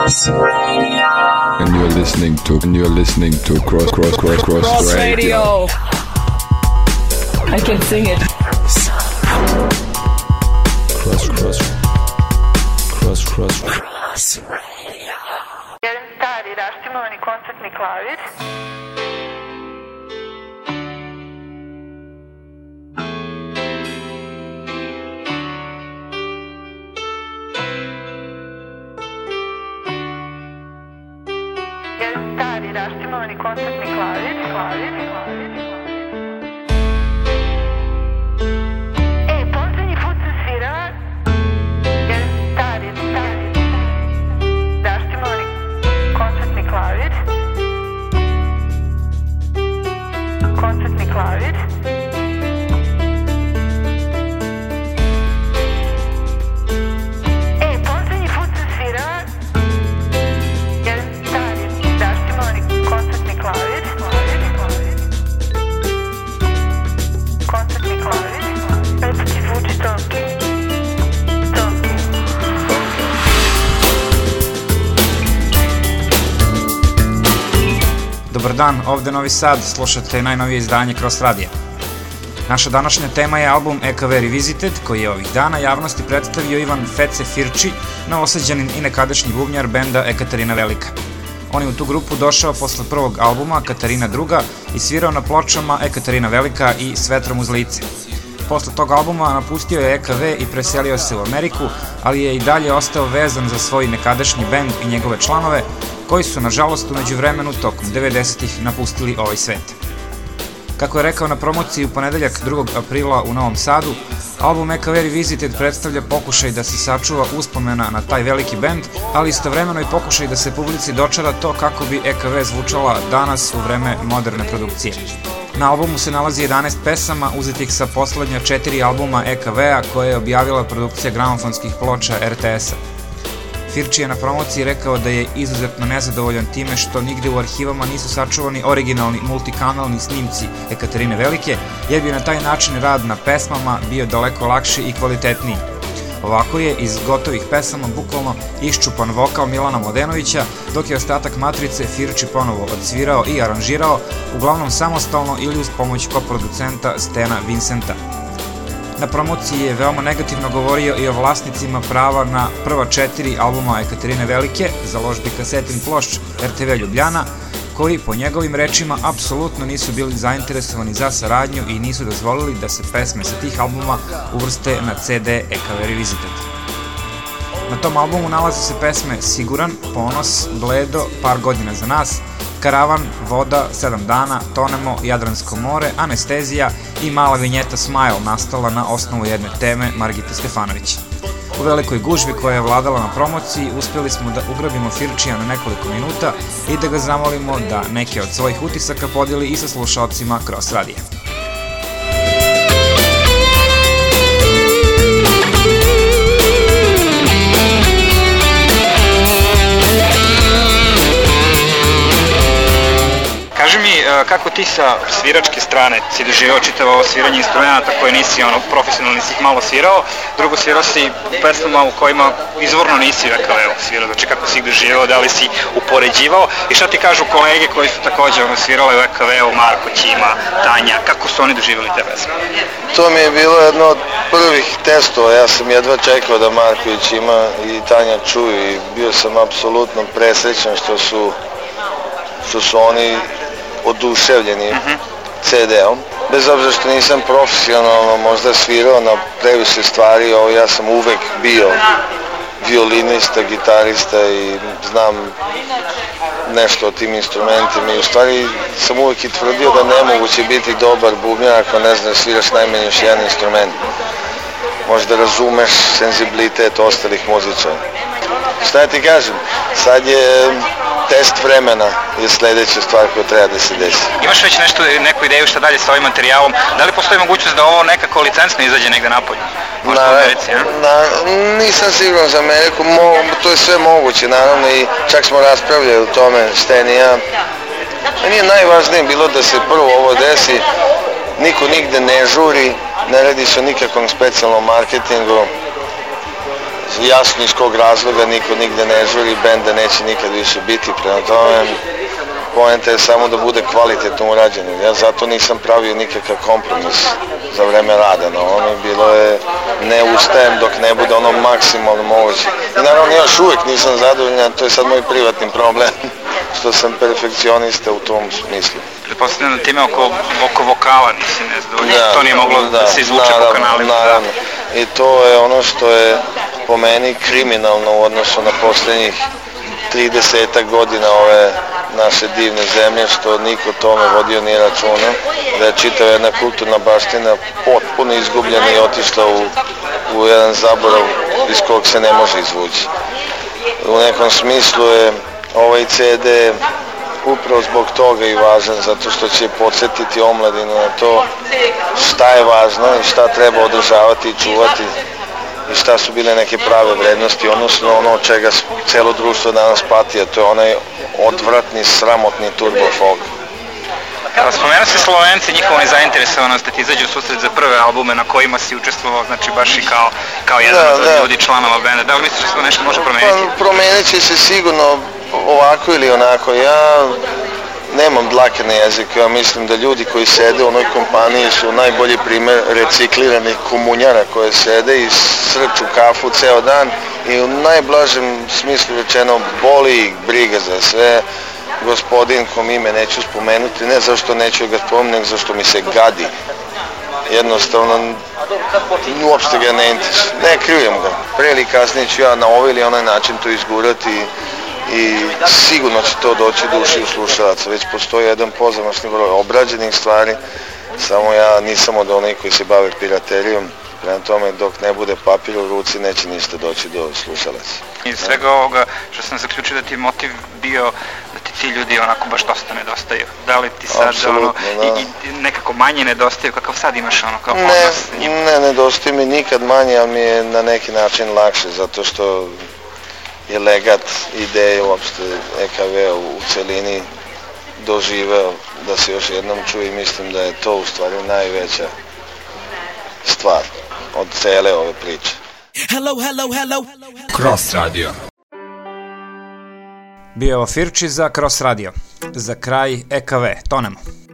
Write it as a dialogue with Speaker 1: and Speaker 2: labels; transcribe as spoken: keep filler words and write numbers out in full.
Speaker 1: Cross Radio.
Speaker 2: And you're listening to, and you're listening to Cross, Cross, Cross, Cross,
Speaker 1: Cross
Speaker 2: Radio.
Speaker 1: Radio. I can sing it.
Speaker 2: Cross, cross, cross, cross,
Speaker 1: Cross Radio.
Speaker 3: Jedan stari raštimovani koncertni klavir. Jedan stari raštimovani koncertni klavir, klavir, klavir, klavir. E, poslednji put sam svirala jedan stari, stari, raštimovani koncertni klavir. Koncertni klavir. E, poslednji put sam svirala jedan stari, raštimovani koncertni klavir. Klavir, klavir. Koncertni klavir. Lepo ti zvuči tonki. Tonki.
Speaker 4: Dobar dan, ovde Novi Sad, slušate najnovije izdanje Cross Radija. Naša današnja tema je album E K V Revisited, koji je ovih dana javnosti predstavio Ivan Fece Firči, novosađanin i nekadašnji bubnjar benda Ekaterina Velika. On je u tu grupu došao posle prvog albuma Katarina druga i svirao na pločama Ekaterina Velika i S vetrom uz lice. Posle tog albuma napustio je E K V i preselio se u Ameriku, ali je i dalje ostao vezan za svoj nekadašnji bend i njegove članove, koji su, nažalost, umeđu vremenu tokom devedesetih napustili ovaj svet. Kako je rekao na promociji u ponedeljak drugog aprila u Novom Sadu, album E K V Revisited predstavlja pokušaj da se sačuva uspomena na taj veliki bend, ali istovremeno i pokušaj da se publici dočara to kako bi E K V zvučala danas u vreme moderne produkcije. Na albumu se nalazi jedanaest pesama uzetih sa poslednja četiri albuma E K V-a koje je objavila produkcija gramofonskih ploča R T S-a. Firči je na promociji rekao da je izuzetno nezadovoljan time što nigde u arhivama nisu sačuvani originalni multikanalni snimci Ekaterine Velike, jer bi na taj način rad na pesmama bio daleko lakši i kvalitetniji. Ovako je iz gotovih pesama bukvalno iščupan vokal Milana Mladenovića, dok je ostatak matrice Firči ponovo odsvirao i aranžirao, uglavnom samostalno ili uz pomoć koproducenta Stena Vincenta. Na promociji je veoma negativno govorio i o vlasnicima prava na prva četiri albuma Ekaterine Velike, založbi kasetin plošč R T V Ljubljana, koji po njegovim rečima apsolutno nisu bili zainteresovani za saradnju i nisu dozvolili da se pesme sa tih albuma uvrste na C D E K V Revisited. Na tom albumu nalaze se pesme Siguran, Ponos, Bledo, Par godina za nas, Karavan, Voda, Sedam dana, Tonemo, Jadransko more, Anestezija i mala vinjeta Smile nastala na osnovu jedne teme Margite Stefanović. U velikoj gužvi koja je vladala na promociji uspjeli smo da ugrabimo Firčija na nekoliko minuta i da ga zamolimo da neke od svojih utisaka podijeli i sa slušalcima Cross Radija. Kaži mi, kako ti sa sviračke strane si doživao čitavo ovo sviranje instrumenta koje nisi ono, profesionalno nisi ih malo svirao, drugo svirao si pesmama u kojima izvorno nisi u E K V-u svirao, znači kako si ih doživao, da li si upoređivao i šta ti kažu kolege koji su takođe ono, svirale u E K V-u, Marko, Ćima, Tanja, kako su oni doživjeli te pesme?
Speaker 5: To mi je bilo jedno od prvih testova, ja sam jedva čekao da Marko i Ćima i Tanja čuju i bio sam apsolutno presrećan što su, što su oni oduševljeni C D-om. Bez obzira što nisam profesionalno možda svirao na previše stvari, ovo ja sam uvek bio violinista, gitarista i znam nešto o tim instrumentima i u stvari sam uvek i tvrdio da nemoguće biti dobar bubnjar ako ne znaš sviraš najmanje još jedan instrument. Možda razumeš senzibilitet ostalih muzičara. Šta ja ti kažem, sad je test vremena je sledeća stvar koja treba da se desi.
Speaker 4: Imaš već nešto, neku ideju šta dalje sa ovim materijalom? Da li postoji mogućnost da ovo nekako licencno izađe negde napolje? Možda
Speaker 5: na,
Speaker 4: u Americi, ja?
Speaker 5: Na, nisam siguran za Ameriku, mo, to je sve moguće, naravno i čak smo raspravljali o tome, Sten i ja. Meni je najvažnije bilo da se prvo ovo desi, niko nigde ne žuri, ne radi se o nikakvom specijalnom marketingu. jasno iz kog razloga niko nigde ne žuri, benda neće nikad više biti, prema tome poenta je samo da bude kvalitetno urađeno. Ja zato nisam pravio nikakav kompromis za vreme rada na ovome, bilo je ne ustajem dok ne bude ono maksimalno moguće. I naravno još uvijek nisam zadovoljan, to je sad moj privatni problem, što sam perfekcionista u tom smislu.
Speaker 4: Pretpostavljam da time oko, oko vokala nisi nezadovoljan, da, to nije moglo da, da se izvuče po kanalima.
Speaker 5: Naravno, i to je ono što je po meni kriminalno u odnosu na posljednjih tridesetak godina ove naše divne zemlje, što niko tome vodio nije računa, da je čitava jedna kulturna baština potpuno izgubljena i otišla u, u jedan zaborav iz kog se ne može izvući. U nekom smislu je ovaj ce de upravo zbog toga i važan, zato što će podsjetiti omladinu na to šta je važno i šta treba održavati i čuvati i šta su bile neke prave vrednosti, odnosno ono od čega celo društvo danas pati, a to je onaj odvratni, sramotni turbo folk.
Speaker 4: Spomenuo si Slovenci, njihovu nezainteresovanost da ti izađu u susret za prve albume na kojima si učestvovao, znači baš i kao, kao jedan da, od da. ljudi članova benda. Da li misliš da se to nešto može promeniti?
Speaker 5: Pa, promenit će se sigurno ovako ili onako. Ja nemam dlake na jeziku, ja mislim da ljudi koji sede u onoj kompaniji su najbolji primjer recikliranih komunjara koje sede i srču kafu ceo dan i u najblažem smislu rečeno boli ih briga za sve. Gospodin kom ime neću spomenuti, ne zašto neću ga spomenuti, nego zašto mi se gadi. Jednostavno, uopšte ga ne interesuje. Ne krijem ga. Prije ili kasnije ću ja na ovaj ili onaj način to izgurati i sigurno će to doći do ušiju slušalaca. Već postoji jedan pozamašni broj obrađenih stvari, samo ja nisam od onih koji se bave piraterijom. Prema tome, dok ne bude papir u ruci, neće ništa doći do slušalaca.
Speaker 4: Iz svega ovoga što sam zaključio da ti je motiv bio da ti ti ljudi onako baš dosta nedostaju. Da li ti sad ono, i, i nekako manje nedostaju, kakav sad imaš ono kao odnos s njim?
Speaker 5: Ne, nedostaju mi nikad manje, ali mi je na neki način lakše, zato što je legat ideje uopšte e ka ve u celini doživeo da se još jednom čuje i mislim da je to u stvari najveća stvar od cele ove priče.
Speaker 6: Hello, hello, hello.
Speaker 2: Cross Radio.
Speaker 4: Bio je ovo Firči za Cross Radio. Za kraj e ka ve, tonemo.